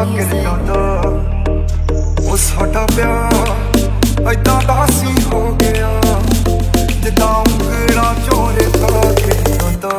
गिर जाता वो साडा प्यार ऐदां दा सी हो गया जिद्दां उंगलां चोरे ता गिर जाता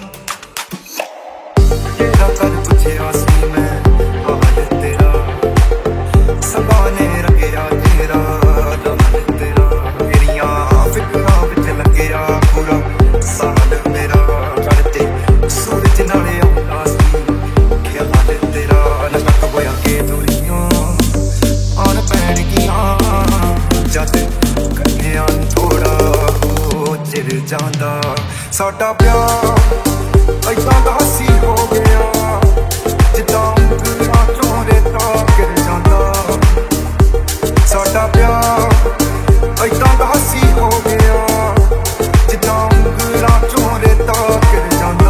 तेरा कल पुछया सी मैं हाल तेरा सबाने रंगया तेरा दम तेरा मेरियां फिकरां विच लग्या पूरा साल मेरा चढ़ते सूरज नाले आउंदा सी ख्याल तेरा लटक होया के दूरियां आन पैणगियां जद कन्या थोड़ा हो चिर जांदा साडा प्यार ऐदां दा सी हो गया जिद्दां उंगलां चोरे ता गिर जांदा साडा प्यार ऐदां दा सी हो गया जिद्दां उंगलां चोरे ता गिर जांदा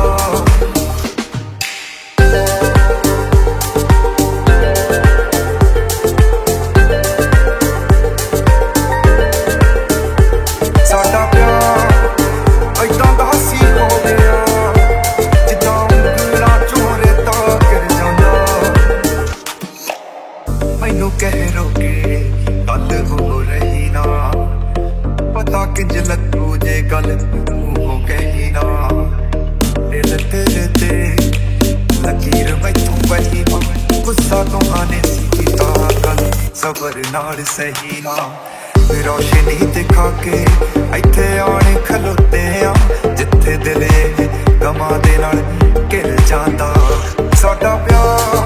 साडा प्यार ऐदां दा सी हो गया जिद्दां उंगलां चोरे ता गिर जांदा मैनू कह रोके गल हो रही ना पता किंज लगू जे गल हो गई ना दिल तेरे ते लकीर मैथों बही ना गुस्सा तुहाने सी कीता गल सबर नाल सही ना रोशनी दिखा के इत्थे आने खलोते आ जिथे दिले गमां दे नाल घिर जांदा साडा प्यार